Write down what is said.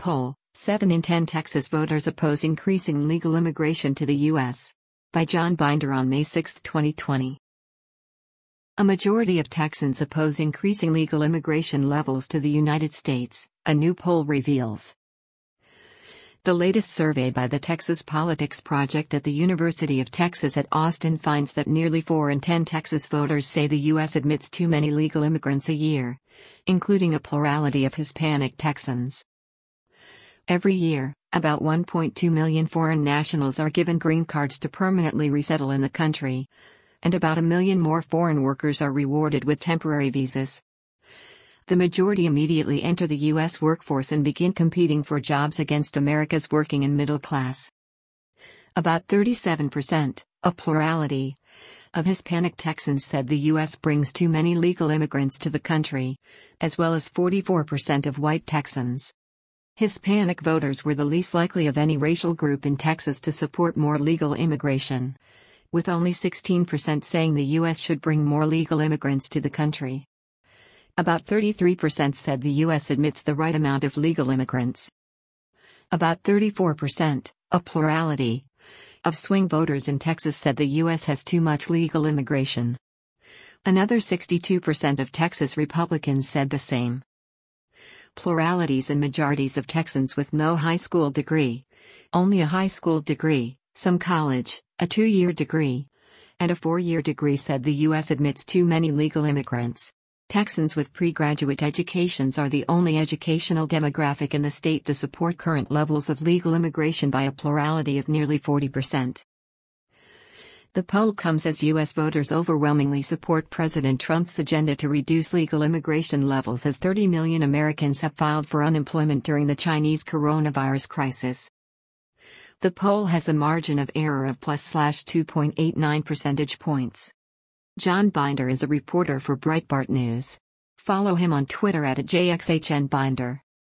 Poll: 7 in 10 Texas voters oppose increasing legal immigration to the U.S. By John Binder on May 6, 2020. A majority of Texans oppose increasing legal immigration levels to the United States, a new poll reveals. The latest survey by the Texas Politics Project at the University of Texas at Austin finds that nearly 4 in 10 Texas voters say the U.S. admits too many legal immigrants a year, including a plurality of Hispanic Texans. Every year, about 1.2 million foreign nationals are given green cards to permanently resettle in the country, and about 1 million more foreign workers are rewarded with temporary visas. The majority immediately enter the U.S. workforce and begin competing for jobs against America's working and middle class. About 37%, a plurality, of Hispanic Texans said the U.S. brings too many legal immigrants to the country, as well as 44% of white Texans. Hispanic voters were the least likely of any racial group in Texas to support more legal immigration, with only 16% saying the U.S. should bring more legal immigrants to the country. About 33% said the U.S. admits the right amount of legal immigrants. About 34%, a plurality, of swing voters in Texas said the U.S. has too much legal immigration. Another 62% of Texas Republicans said the same. Pluralities and majorities of Texans with no high school degree, only a high school degree, some college, a 2-year degree, and a 4-year degree said the U.S. admits too many legal immigrants. Texans with pre-graduate educations are the only educational demographic in the state to support current levels of legal immigration by a plurality of nearly 40%. The poll comes as U.S. voters overwhelmingly support President Trump's agenda to reduce legal immigration levels as 30 million Americans have filed for unemployment during the Chinese coronavirus crisis. The poll has a margin of error of +2.89 percentage points. John Binder is a reporter for Breitbart News. Follow him on Twitter @JXHNBinder.